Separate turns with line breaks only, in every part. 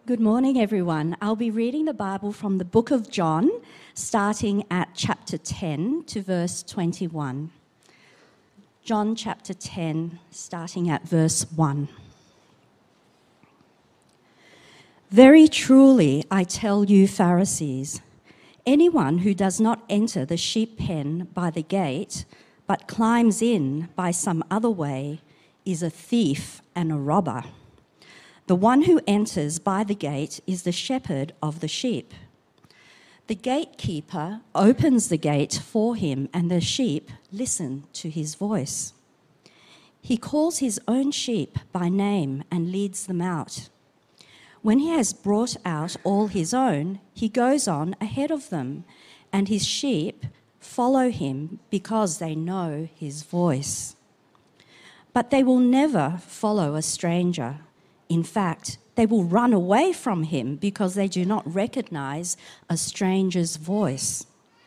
Good morning, everyone. I'll be reading the Bible from the book of John, starting at chapter 10 to verse 21. John chapter 10, starting at verse 1. Very truly, I tell you, Pharisees, anyone who does not enter the sheep pen by the gate, but climbs in by some other way, is a thief and a robber. The one who enters by the gate is the shepherd of the sheep. The gatekeeper opens the gate for him, and the sheep listen to his voice. He calls his own sheep by name and leads them out. When he has brought out all his own, he goes on ahead of them, and his sheep follow him because they know his voice. But they will never follow a stranger. In fact, they will run away from him because they do not recognize a stranger's voice.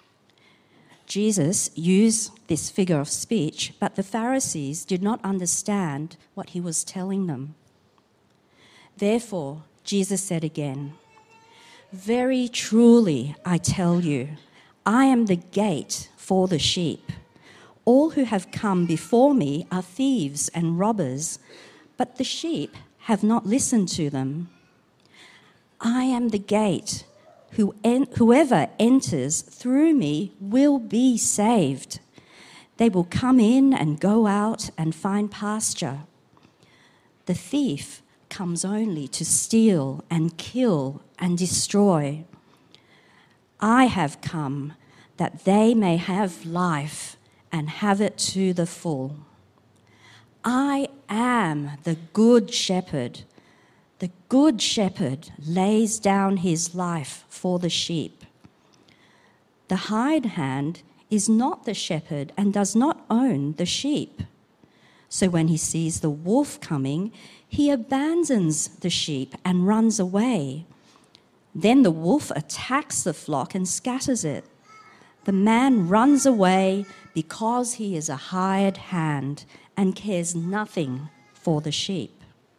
Jesus used this figure of speech, but the Pharisees did not understand what he was telling them. Therefore, Jesus said again, "Very truly, I tell you, I am the gate for the sheep. All who have come before me are thieves and robbers, but the sheep have not listened to them. I am the gate. Whoever enters through me will be saved. They will come in and go out and find pasture. The thief comes only to steal and kill and destroy. I have come that they may have life and have it to the full. I am the good shepherd. The good shepherd lays down his life for the sheep. The hired hand is not the shepherd and does not own the sheep. So when he sees the wolf coming, he abandons the sheep and runs away. Then the wolf attacks the flock and scatters it. The man runs away because he is a hired hand and cares nothing for the sheep.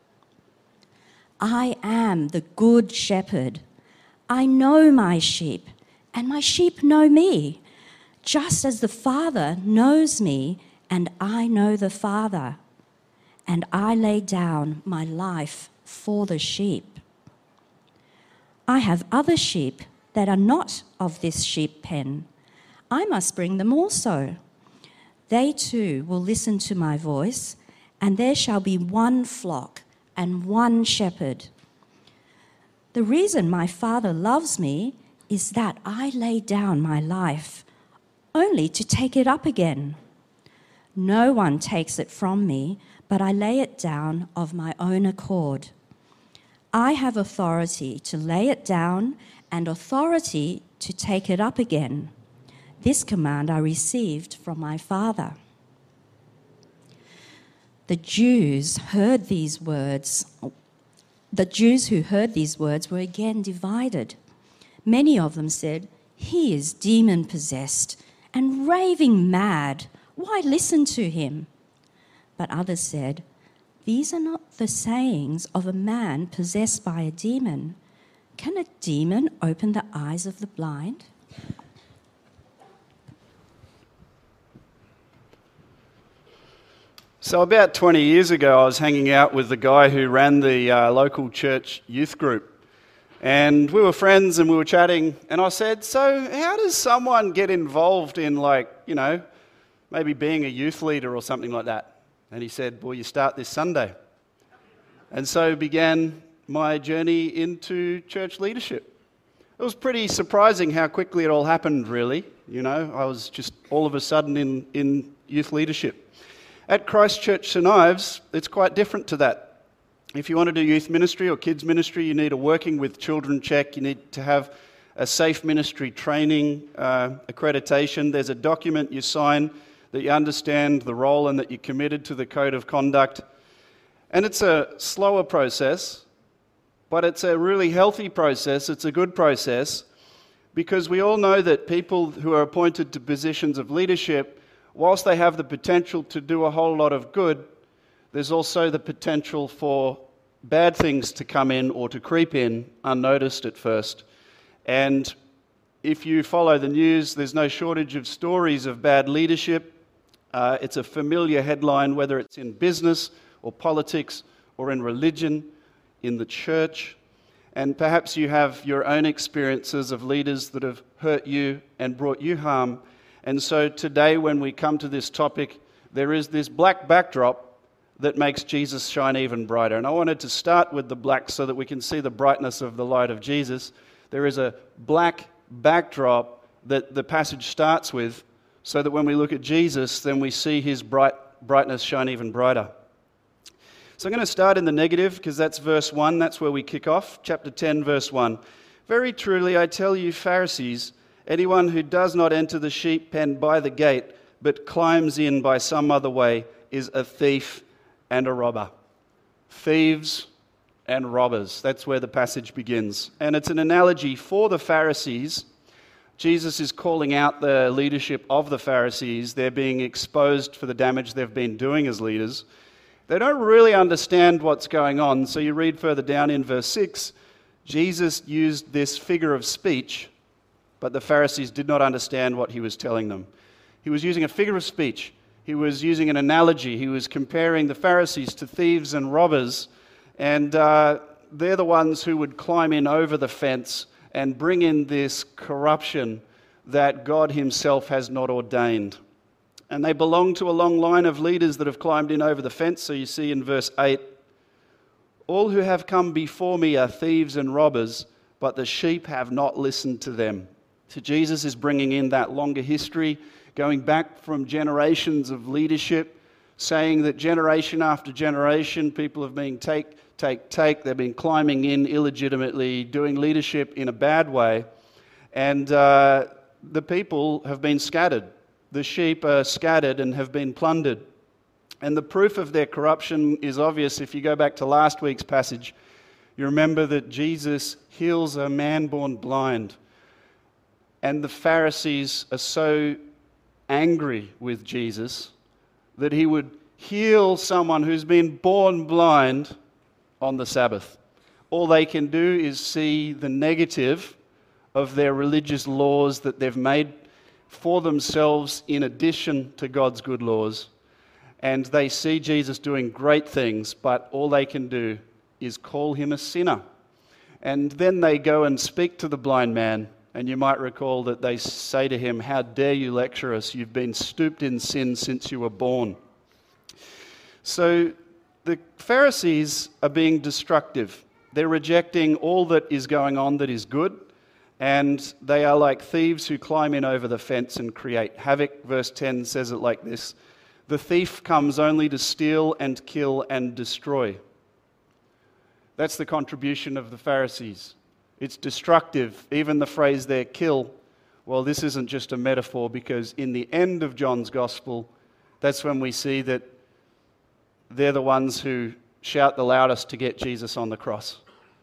I am the good shepherd. I know my sheep, and my sheep know me, just as the Father knows me, and I know the Father, and I lay down my life for the sheep. I have other sheep that are not of this sheep pen. I must bring them also. They too will listen to my voice, and there shall be one flock and one shepherd. The reason my Father loves me is that I lay down my life, only to take it up again. No one takes it from me, but I lay it down of my own accord. I have authority to lay it down and authority to take it up again. This command I received from my Father." The Jews who heard these words were again divided. Many of them said, "He is demon-possessed and raving mad. Why listen to him?" But others said, "These are not the sayings of a man possessed by a demon. Can a demon open the eyes of the blind?"
So about 20 years ago, I was hanging out with the guy who ran the local church youth group. And we were friends and we were chatting. And I said, "So how does someone get involved in maybe being a youth leader or something like that?" And he said, "Well, you start this Sunday." And so began my journey into church leadership. It was pretty surprising how quickly it all happened, really. I was just all of a sudden in youth leadership. At Christchurch St Ives, it's quite different to that. If you want to do youth ministry or kids ministry, you need a working with children check. You need to have a safe ministry training accreditation. There's a document you sign that you understand the role and that you're committed to the code of conduct. And it's a slower process, but it's a really healthy process. It's a good process because we all know that people who are appointed to positions of leadership, whilst they have the potential to do a whole lot of good, there's also the potential for bad things to come in or to creep in unnoticed at first. And if you follow the news, there's no shortage of stories of bad leadership. It's a familiar headline, whether it's in business or politics or in religion, in the church. And perhaps you have your own experiences of leaders that have hurt you and brought you harm. And so today, when we come to this topic, there is this black backdrop that makes Jesus shine even brighter. And I wanted to start with the black so that we can see the brightness of the light of Jesus. There is a black backdrop that the passage starts with, so that when we look at Jesus, then we see his brightness shine even brighter. So I'm going to start in the negative, because that's verse 1. That's where we kick off. Chapter 10, verse 1. Very truly, I tell you, Pharisees, anyone who does not enter the sheep pen by the gate, but climbs in by some other way, is a thief and a robber. Thieves and robbers. That's where the passage begins. And it's an analogy for the Pharisees. Jesus is calling out the leadership of the Pharisees. They're being exposed for the damage they've been doing as leaders. They don't really understand what's going on. So you read further down in verse 6, Jesus used this figure of speech, but the Pharisees did not understand what he was telling them. He was using a figure of speech. He was using an analogy. He was comparing the Pharisees to thieves and robbers. And they're the ones who would climb in over the fence and bring in this corruption that God himself has not ordained. And they belong to a long line of leaders that have climbed in over the fence. So you see in verse 8, all who have come before me are thieves and robbers, but the sheep have not listened to them. So Jesus is bringing in that longer history, going back from generations of leadership, saying that generation after generation, people have been take. They've been climbing in illegitimately, doing leadership in a bad way. And the people have been scattered. The sheep are scattered and have been plundered. And the proof of their corruption is obvious. If you go back to last week's passage, you remember that Jesus heals a man born blind. And the Pharisees are so angry with Jesus that he would heal someone who's been born blind on the Sabbath. All they can do is see the negative of their religious laws that they've made for themselves in addition to God's good laws. And they see Jesus doing great things, but all they can do is call him a sinner. And then they go and speak to the blind man. And you might recall that they say to him, how dare you lecture us? You've been stooped in sin since you were born. So the Pharisees are being destructive. They're rejecting all that is going on that is good. And they are like thieves who climb in over the fence and create havoc. Verse 10 says it like this: the thief comes only to steal and kill and destroy. That's the contribution of the Pharisees. It's destructive. Even the phrase there, kill, well, this isn't just a metaphor, because in the end of John's Gospel, that's when we see that they're the ones who shout the loudest to get Jesus on the cross.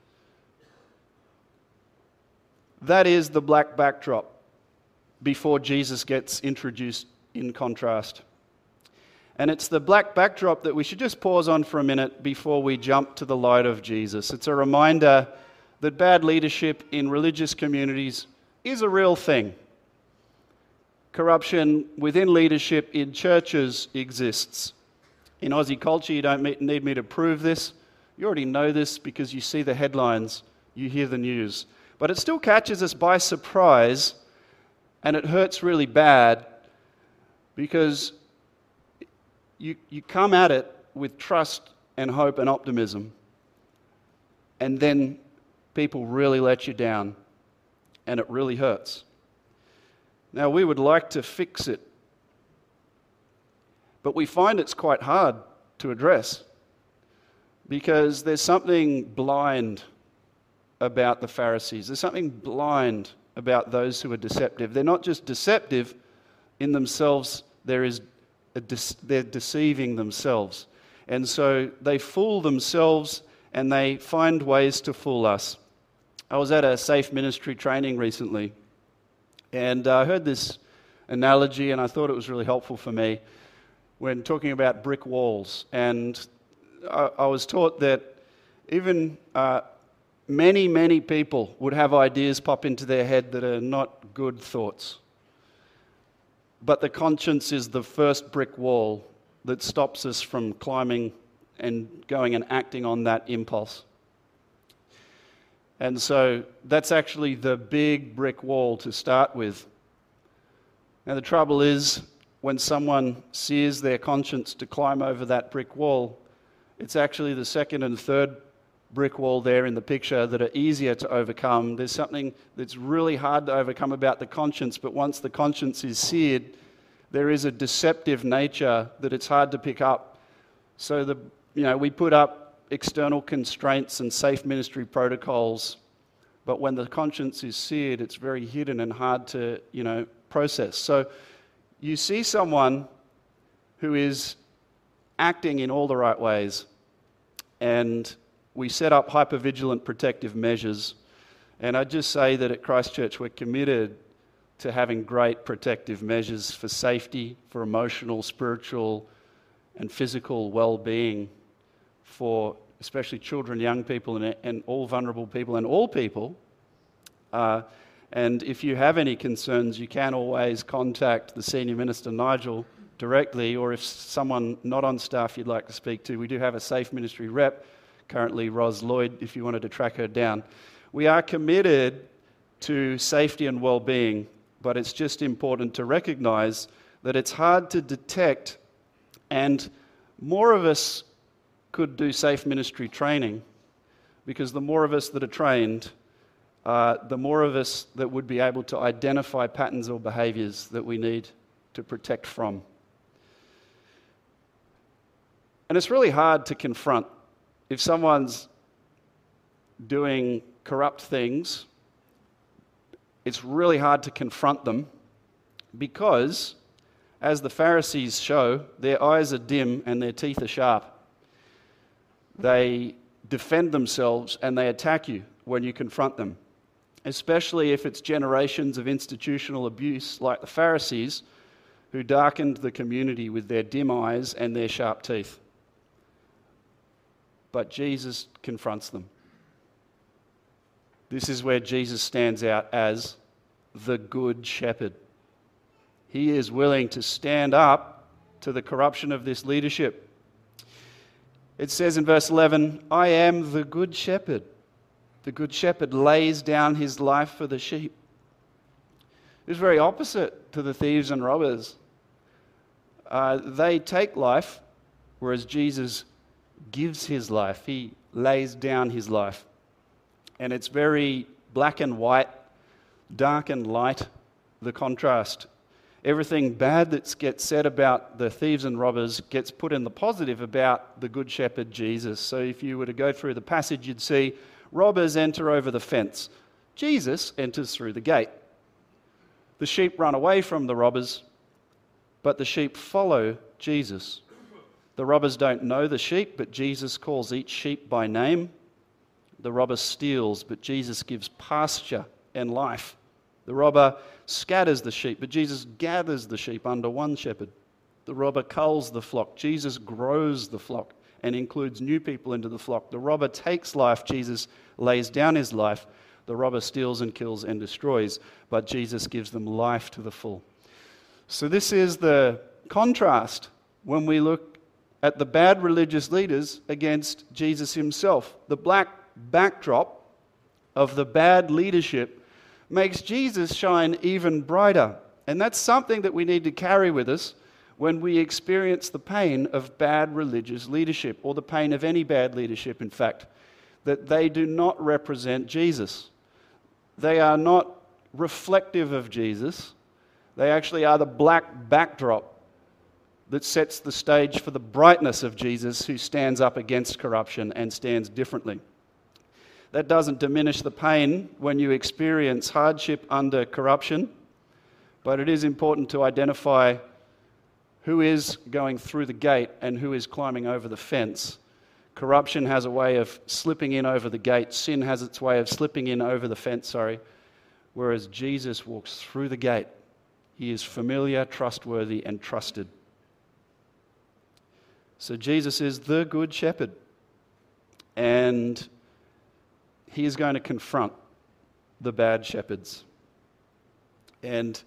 That is the black backdrop before Jesus gets introduced in contrast. And it's the black backdrop that we should just pause on for a minute before we jump to the light of Jesus. It's a reminder that bad leadership in religious communities is a real thing. Corruption within leadership in churches exists. In Aussie culture, you don't need me to prove this. You already know this because you see the headlines, you hear the news. But it still catches us by surprise, and it hurts really bad because you come at it with trust and hope and optimism, and then people really let you down, and it really hurts. Now, we would like to fix it, but we find it's quite hard to address because there's something blind about the Pharisees. There's something blind about those who are deceptive. They're not just deceptive in themselves, they're deceiving themselves. And so they fool themselves and they find ways to fool us. I was at a Safe Ministry training recently, and I heard this analogy, and I thought it was really helpful for me when talking about brick walls. And I was taught that Even many, many people would have ideas pop into their head that are not good thoughts. But the conscience is the first brick wall that stops us from climbing and going and acting on that impulse. And so that's actually the big brick wall to start with. Now the trouble is, when someone sears their conscience to climb over that brick wall, it's actually the second and third brick wall there in the picture that are easier to overcome. There's something that's really hard to overcome about the conscience, but once the conscience is seared, there is a deceptive nature that it's hard to pick up. So we put up external constraints and safe ministry protocols, but when the conscience is seared, it's very hidden and hard to, process. So you see someone who is acting in all the right ways, and we set up hypervigilant protective measures. And I just say that at Christchurch we're committed to having great protective measures for safety, for emotional, spiritual, and physical well-being for especially children, young people, and all vulnerable people, and all people. And if you have any concerns, you can always contact the Senior Minister, Nigel, directly, or if someone not on staff you'd like to speak to, we do have a Safe Ministry rep, currently Ros Lloyd, if you wanted to track her down. We are committed to safety and well-being, but it's just important to recognise that it's hard to detect, and more of us could do safe ministry training, because the more of us that are trained, the more of us that would be able to identify patterns or behaviours that we need to protect from. And it's really hard to confront. If someone's doing corrupt things, it's really hard to confront them because, as the Pharisees show, their eyes are dim and their teeth are sharp. They defend themselves and they attack you when you confront them, especially if it's generations of institutional abuse like the Pharisees, who darkened the community with their dim eyes and their sharp teeth. But Jesus confronts them. This is where Jesus stands out as the Good Shepherd. He is willing to stand up to the corruption of this leadership. It says in verse 11, I am the Good Shepherd. The Good Shepherd lays down his life for the sheep. It's very opposite to the thieves and robbers. They take life, whereas Jesus gives his life. He lays down his life. And it's very black and white, dark and light, the contrast. Everything bad that gets said about the thieves and robbers gets put in the positive about the Good Shepherd Jesus. So if you were to go through the passage, you'd see robbers enter over the fence. Jesus enters through the gate. The sheep run away from the robbers, but the sheep follow Jesus. The robbers don't know the sheep, but Jesus calls each sheep by name. The robber steals, but Jesus gives pasture and life. The robber scatters the sheep, but Jesus gathers the sheep under one shepherd. The robber culls the flock. Jesus grows the flock and includes new people into the flock. The robber takes life. Jesus lays down his life. The robber steals and kills and destroys, but Jesus gives them life to the full. So this is the contrast when we look at the bad religious leaders against Jesus himself. The black backdrop of the bad leadership makes Jesus shine even brighter. And that's something that we need to carry with us when we experience the pain of bad religious leadership, or the pain of any bad leadership, in fact, that they do not represent Jesus. They are not reflective of Jesus. They actually are the black backdrop that sets the stage for the brightness of Jesus, who stands up against corruption and stands differently. That doesn't diminish the pain when you experience hardship under corruption, but it is important to identify who is going through the gate and who is climbing over the fence. Corruption has a way of slipping in over the gate. Sin has its way of slipping in over the fence, whereas Jesus walks through the gate. He is familiar, trustworthy, and trusted. So Jesus is the Good Shepherd. and he is going to confront the bad shepherds. And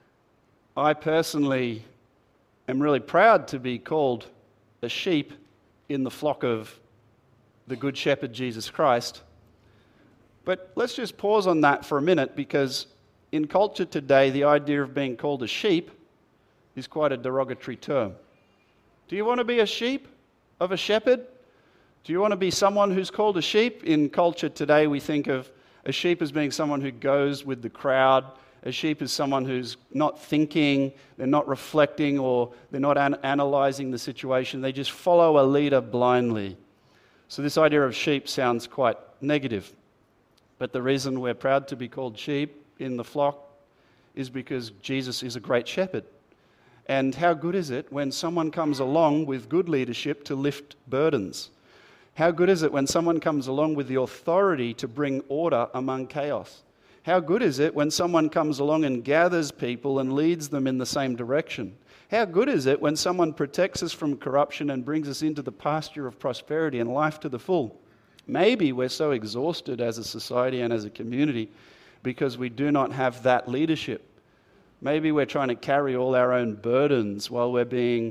I personally am really proud to be called a sheep in the flock of the Good Shepherd, Jesus Christ. But let's just pause on that for a minute, because in culture today, the idea of being called a sheep is quite a derogatory term. Do you want to be a sheep of a shepherd? Do you want to be someone who's called a sheep? In culture today, we think of a sheep as being someone who goes with the crowd. A sheep is someone who's not thinking, they're not reflecting, or they're not analyzing the situation. They just follow a leader blindly. So this idea of sheep sounds quite negative. But the reason we're proud to be called sheep in the flock is because Jesus is a great shepherd. And how good is it when someone comes along with good leadership to lift burdens? How good is it when someone comes along with the authority to bring order among chaos? How good is it when someone comes along and gathers people and leads them in the same direction? How good is it when someone protects us from corruption and brings us into the pasture of prosperity and life to the full? Maybe we're so exhausted as a society and as a community because we do not have that leadership. Maybe we're trying to carry all our own burdens while we're being,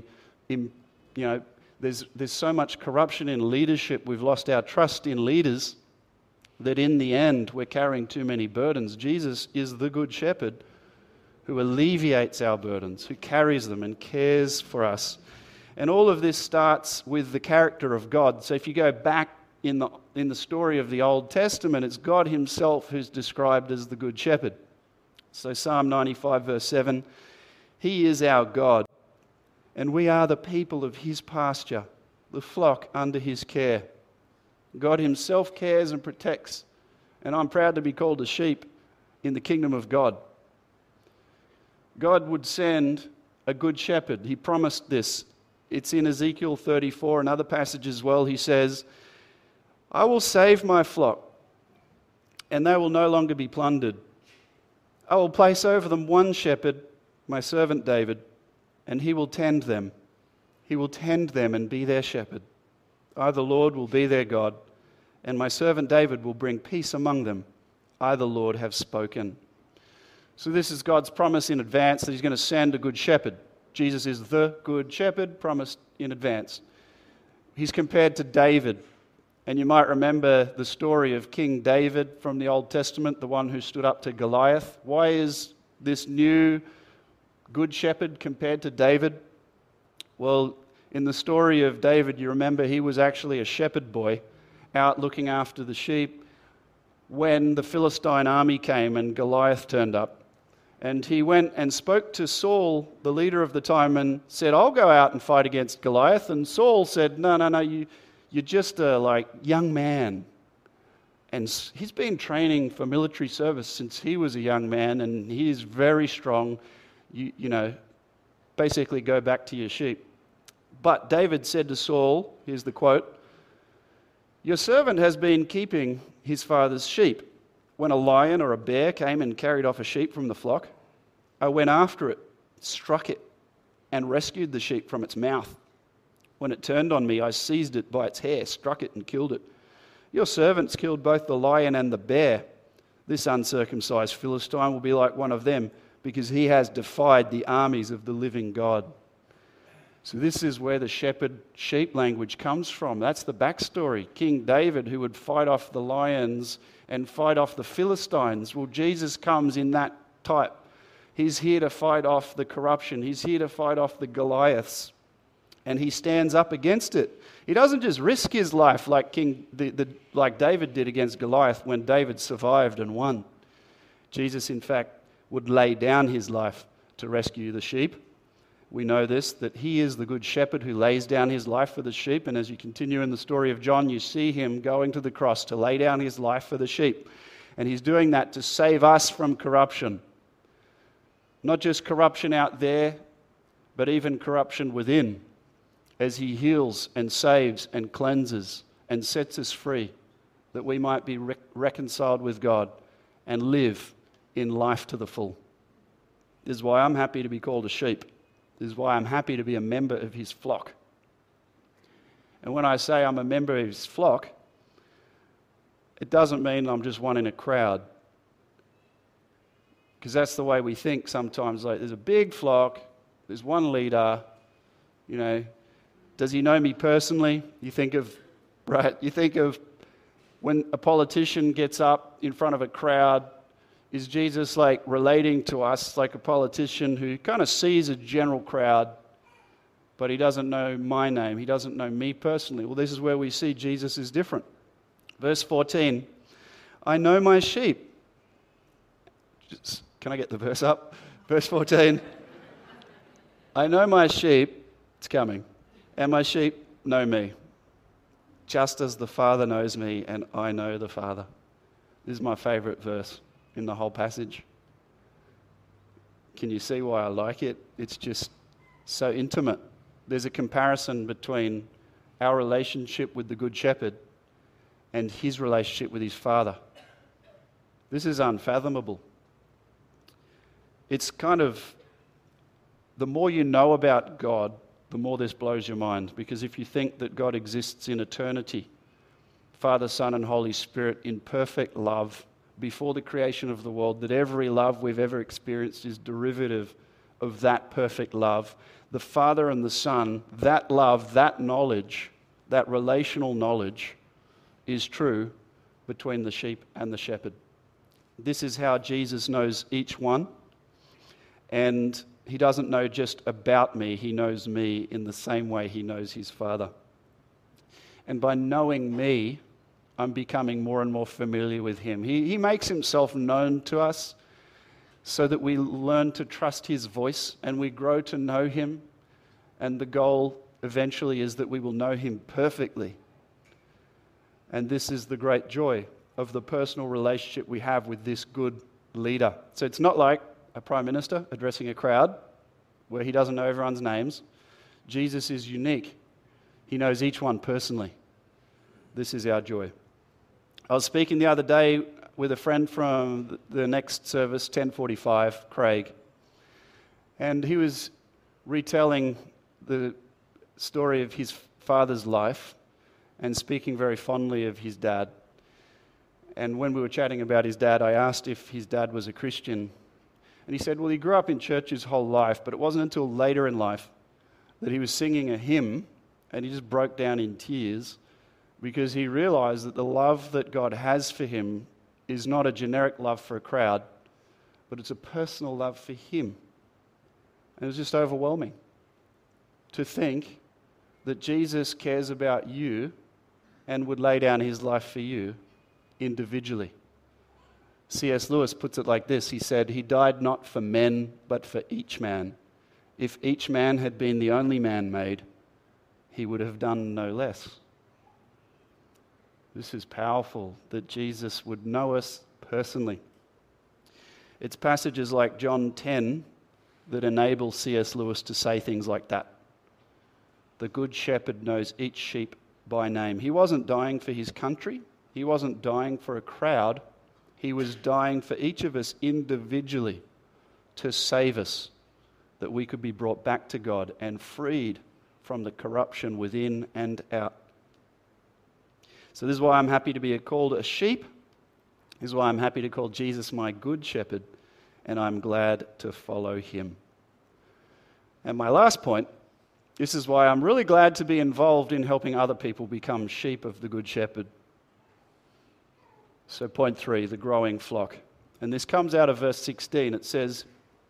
there's so much corruption in leadership, we've lost our trust in leaders, that in the end we're carrying too many burdens. Jesus is the Good Shepherd who alleviates our burdens, who carries them and cares for us. And all of this starts with the character of God. So if you go back in the story of the Old Testament, it's God himself who's described as the Good Shepherd. So Psalm 95 verse 7, he is our God, and we are the people of his pasture, the flock under his care. God himself cares and protects, and I'm proud to be called a sheep in the kingdom of God. God would send a good shepherd. He promised this. It's in Ezekiel 34, another passage as well. He says, I will save my flock, and they will no longer be plundered. I will place over them one shepherd, my servant David, and he will tend them. He will tend them and be their shepherd. I, the Lord, will be their God, and my servant David will bring peace among them. I, the Lord, have spoken. So this is God's promise in advance that he's going to send a good shepherd. Jesus is the good shepherd, promised in advance. He's compared to David. And you might remember the story of King David from the Old Testament, the one who stood up to Goliath. Why is this new good shepherd compared to David? Well, in the story of David, you remember he was actually a shepherd boy out looking after the sheep when the Philistine army came and Goliath turned up. And he went and spoke to Saul, the leader of the time, and said, I'll go out and fight against Goliath. And Saul said, no, you're just a young man. And he's been training for military service since he was a young man, and he is very strong. Basically go back to your sheep. But David said to Saul, here's the quote, your servant has been keeping his father's sheep. When a lion or a bear came and carried off a sheep from the flock, I went after it, struck it, and rescued the sheep from its mouth. When it turned on me, I seized it by its hair, struck it, and killed it. Your servants killed both the lion and the bear. This uncircumcised Philistine will be like one of them, because he has defied the armies of the living God. So this is where the shepherd-sheep language comes from. That's the backstory. King David, who would fight off the lions and fight off the Philistines. Well, Jesus comes in that type. He's here to fight off the corruption. He's here to fight off the Goliaths. And he stands up against it. He doesn't just risk his life like David did against Goliath when David survived and won. Jesus, in fact, would lay down his life to rescue the sheep. We know this, that he is the good shepherd who lays down his life for the sheep. And as you continue in the story of John, you see him going to the cross to lay down his life for the sheep. And he's doing that to save us from corruption. Not just corruption out there, but even corruption within, as he heals and saves and cleanses and sets us free, that we might be reconciled with God and live in life to the full. This is why I'm happy to be called a sheep. This is why I'm happy to be a member of his flock. And when I say I'm a member of his flock, it doesn't mean I'm just one in a crowd. Because that's the way we think sometimes. Like, there's a big flock, there's one leader, does he know me personally? You think of when a politician gets up in front of a crowd, is Jesus like relating to us like a politician who kind of sees a general crowd, but he doesn't know my name, he doesn't know me personally? Well, this is where we see Jesus is different. Verse 14, I know my sheep. Can I get the verse up? Verse 14, I know my sheep, it's coming, and my sheep know me, just as the Father knows me and I know the Father. This is my favorite verse in the whole passage. Can you see why I like it? It's just so intimate. There's a comparison between our relationship with the Good Shepherd and his relationship with his Father. This is unfathomable. It's kind of, the more you know about God, the more this blows your mind. Because if you think that God exists in eternity, Father, Son, and Holy Spirit in perfect love before the creation of the world, that every love we've ever experienced is derivative of that perfect love. The Father and the Son, that love, that knowledge, that relational knowledge is true between the sheep and the shepherd. This is how Jesus knows each one. And he doesn't know just about me, he knows me in the same way he knows his Father. And by knowing me, I'm becoming more and more familiar with him. He makes himself known to us so that we learn to trust his voice and we grow to know him. And the goal eventually is that we will know him perfectly. And this is the great joy of the personal relationship we have with this good leader. So it's not like a prime minister addressing a crowd where he doesn't know everyone's names. Jesus is unique. He knows each one personally. This is our joy. I was speaking the other day with a friend from the next service, 10:45, Craig, and he was retelling the story of his father's life and speaking very fondly of his dad. And when we were chatting about his dad, I asked if his dad was a Christian. And he said, well, he grew up in church his whole life, but it wasn't until later in life that he was singing a hymn and he just broke down in tears because he realized that the love that God has for him is not a generic love for a crowd, but it's a personal love for him. And it was just overwhelming to think that Jesus cares about you and would lay down his life for you individually. C.S. Lewis puts it like this. He said, he died not for men, but for each man. If each man had been the only man made, he would have done no less. This is powerful, that Jesus would know us personally. It's passages like John 10 that enable C.S. Lewis to say things like that. The Good Shepherd knows each sheep by name. He wasn't dying for his country. He wasn't dying for a crowd. He was dying for each of us individually to save us, that we could be brought back to God and freed from the corruption within and out. So this is why I'm happy to be called a sheep. This is why I'm happy to call Jesus my good shepherd, and I'm glad to follow him. And my last point, this is why I'm really glad to be involved in helping other people become sheep of the Good Shepherd. So point 3, the growing flock. And this comes out of verse 16. It says,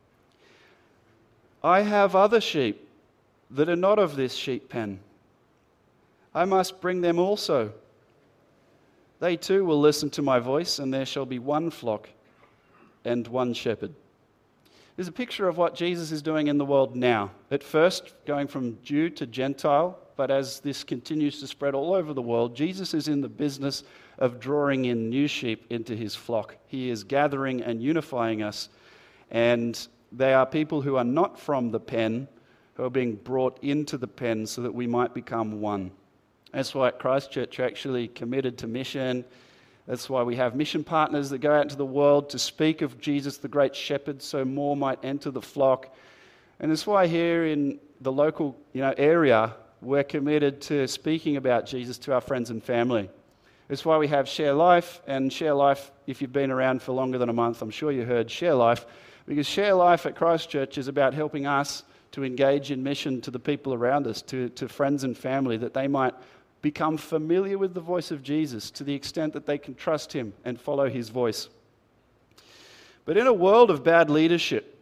I have other sheep that are not of this sheep pen. I must bring them also. They too will listen to my voice, and there shall be one flock and one shepherd. There's a picture of what Jesus is doing in the world now. At first, going from Jew to Gentile, but as this continues to spread all over the world, Jesus is in the business of drawing in new sheep into his flock. He is gathering and unifying us, and they are people who are not from the pen, who are being brought into the pen so that we might become one. That's why at Christchurch we're actually committed to mission. That's why we have mission partners that go out into the world to speak of Jesus, the great shepherd, so more might enter the flock. And that's why here in the local area, we're committed to speaking about Jesus to our friends and family. It's why we have Share Life, and Share Life, if you've been around for longer than a month, I'm sure you heard Share Life, because Share Life at Christchurch is about helping us to engage in mission to the people around us, to friends and family, that they might become familiar with the voice of Jesus to the extent that they can trust him and follow his voice. But in a world of bad leadership,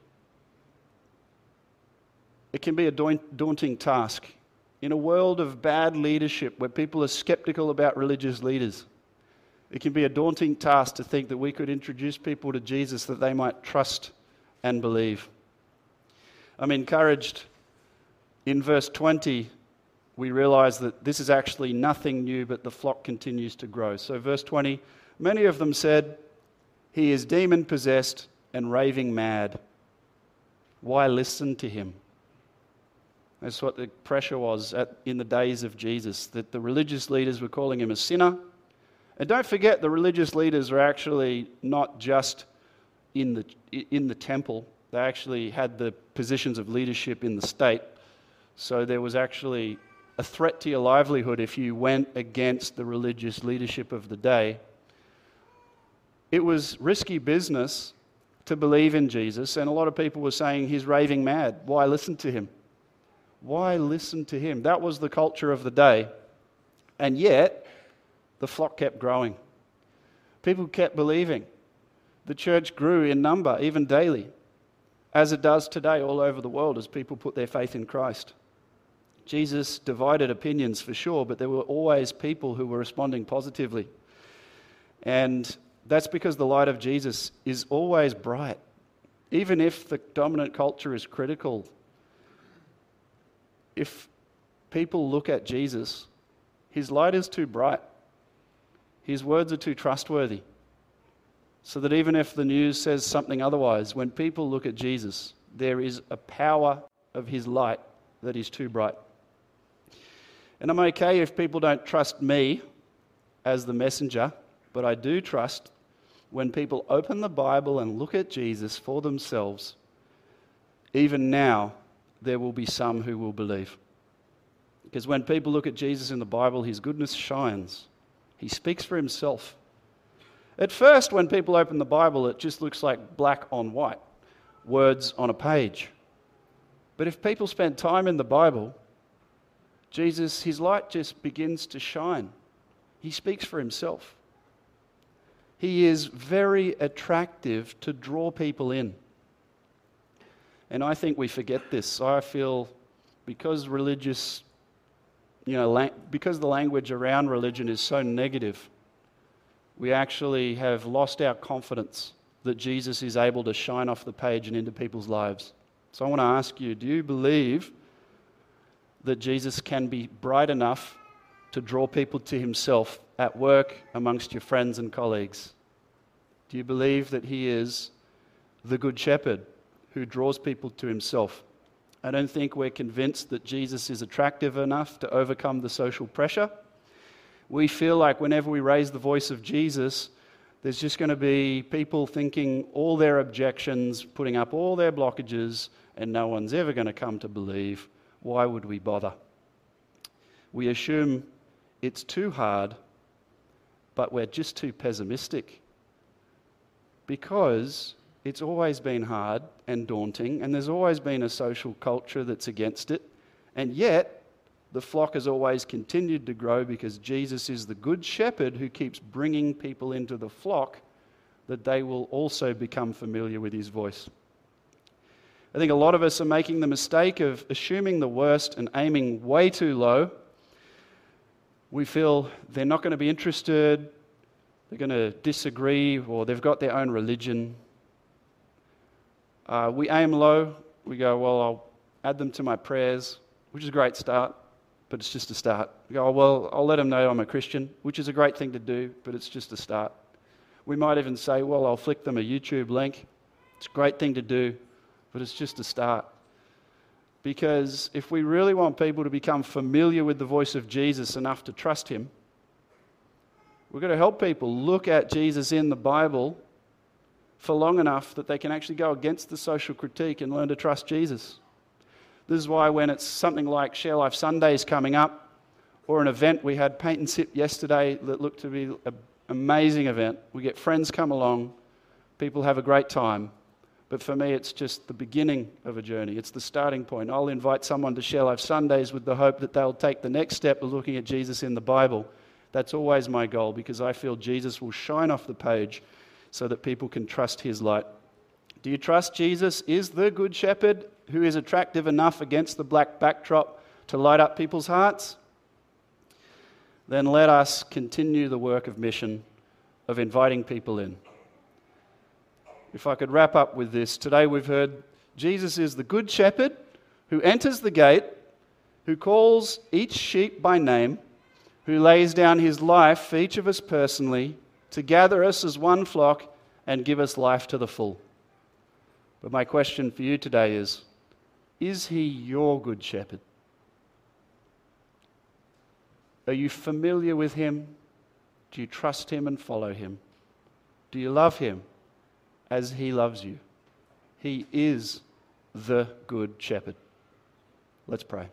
it can be a daunting task. In a world of bad leadership where people are skeptical about religious leaders, it can be a daunting task to think that we could introduce people to Jesus that they might trust and believe. I'm encouraged in verse 20, we realize that this is actually nothing new, but the flock continues to grow. So verse 20, many of them said, "He is demon-possessed and raving mad. Why listen to him?" That's what the pressure was in the days of Jesus, that the religious leaders were calling him a sinner. And don't forget, the religious leaders were actually not just in the temple. They actually had the positions of leadership in the state. So there was actually a threat to your livelihood if you went against the religious leadership of the day. It was risky business to believe in Jesus, and a lot of people were saying he's raving mad. Why listen to him? Why listen to him? That was the culture of the day. And yet, the flock kept growing. People kept believing. The church grew in number, even daily, as it does today all over the world as people put their faith in Christ. Jesus divided opinions for sure, but there were always people who were responding positively. And that's because the light of Jesus is always bright. Even if the dominant culture is critical, if people look at Jesus, his light is too bright. His words are too trustworthy. So that even if the news says something otherwise, when people look at Jesus, there is a power of his light that is too bright. And I'm okay if people don't trust me as the messenger, but I do trust when people open the Bible and look at Jesus for themselves. Even now, there will be some who will believe. Because when people look at Jesus in the Bible, his goodness shines. He speaks for himself. At first, when people open the Bible, it just looks like black on white, words on a page. But if people spend time in the Bible, Jesus, his light just begins to shine. He speaks for himself. He is very attractive to draw people in. And I think we forget this. I feel because because the language around religion is so negative, we actually have lost our confidence that Jesus is able to shine off the page and into people's lives. So I want to ask you, do you believe that Jesus can be bright enough to draw people to himself at work, amongst your friends and colleagues? Do you believe that he is the Good Shepherd who draws people to himself? I don't think we're convinced that Jesus is attractive enough to overcome the social pressure. We feel like whenever we raise the voice of Jesus, there's just going to be people thinking all their objections, putting up all their blockages, and no one's ever going to come to believe. Why would we bother? We assume it's too hard, but we're just too pessimistic. Because it's always been hard and daunting, and there's always been a social culture that's against it, and yet the flock has always continued to grow because Jesus is the Good Shepherd who keeps bringing people into the flock that they will also become familiar with his voice. I think a lot of us are making the mistake of assuming the worst and aiming way too low. We feel they're not going to be interested, they're going to disagree, or they've got their own religion. We aim low, we go, well, I'll add them to my prayers, which is a great start, but it's just a start. We go, well, I'll let them know I'm a Christian, which is a great thing to do, but it's just a start. We might even say, well, I'll flick them a YouTube link. It's a great thing to do, but it's just a start. Because if we really want people to become familiar with the voice of Jesus enough to trust him, we've got to help people look at Jesus in the Bible for long enough that they can actually go against the social critique and learn to trust Jesus. This is why when it's something like Share Life Sundays coming up, or an event. We had Paint and Sip yesterday that looked to be an amazing event. We get friends come along, people have a great time. But for me, it's just the beginning of a journey. It's the starting point. I'll invite someone to Share Life Sundays with the hope that they'll take the next step of looking at Jesus in the Bible. That's always my goal, because I feel Jesus will shine off the page so that people can trust his light. Do you trust Jesus is the Good Shepherd who is attractive enough against the black backdrop to light up people's hearts? Then let us continue the work of mission, of inviting people in. If I could wrap up with this, today we've heard Jesus is the Good Shepherd who enters the gate, who calls each sheep by name, who lays down his life for each of us personally to gather us as one flock and give us life to the full. But my question for you today is he your Good Shepherd? Are you familiar with him? Do you trust him and follow him? Do you love him as he loves you? He is the Good Shepherd. Let's pray.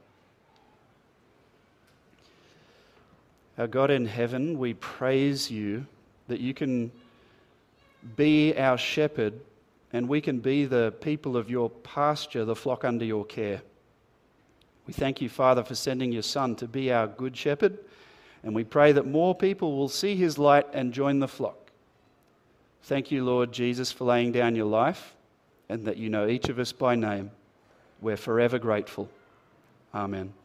Our God in heaven, we praise you that you can be our shepherd and we can be the people of your pasture, the flock under your care. We thank you, Father, for sending your Son to be our Good Shepherd, and we pray that more people will see his light and join the flock. Thank you, Lord Jesus, for laying down your life, and that you know each of us by name. We're forever grateful. Amen.